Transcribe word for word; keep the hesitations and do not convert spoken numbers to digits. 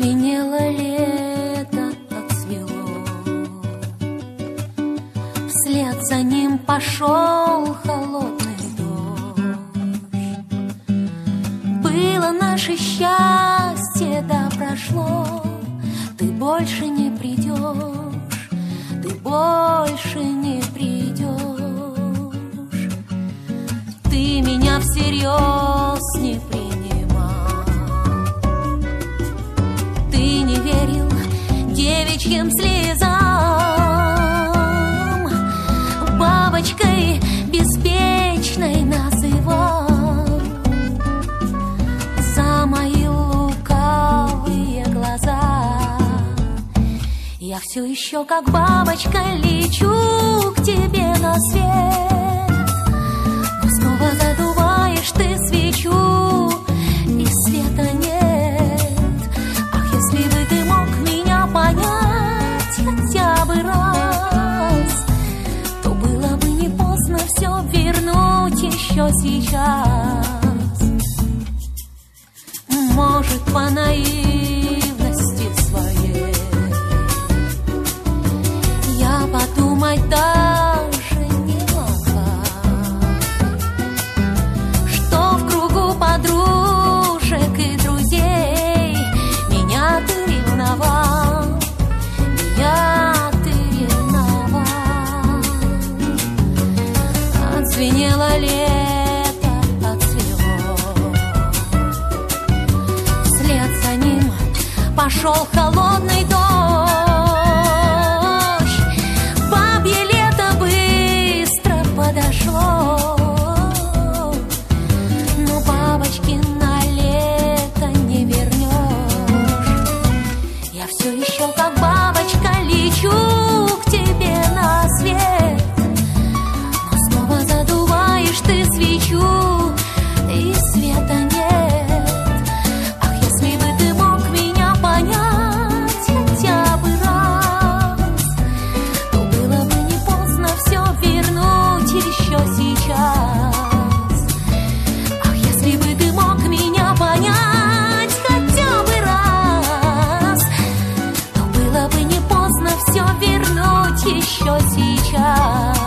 Отзвенело лето, отцвело, вслед за ним пошел холодный дождь. Было наше счастье, да прошло, ты больше не придешь, ты больше не придешь. Ты меня всерьез не принимал, ты не верил девичьим слезам, бабочкой беспечной называл за мои лукавые глаза. Я все еще как бабочка лечу к тебе на свет, но снова задуваешь ты свечу, и света нет. Ах, если бы ты мог меня понять хотя бы раз, то было бы не поздно все вернуть еще сейчас. Может, по наивности своей я подумать даже не могла, что в кругу подружек и друзей меня ты ревновал, меня ты ревновал. Отзвенело лето, отцвело, вслед за ним пошел холодный дождь. Бабье лето быстро подошло, но бабочки на лето не вернешь. Я все еще как бабочка лечу к тебе на свет, но снова задуваешь ты свечу, и света нет. Ах, если бы ты мог меня понять хотя бы раз, то было бы не поздно все вернуть еще сейчас. Ах, если бы ты мог меня понять хотя бы раз, то было бы не поздно все вернуть еще сейчас.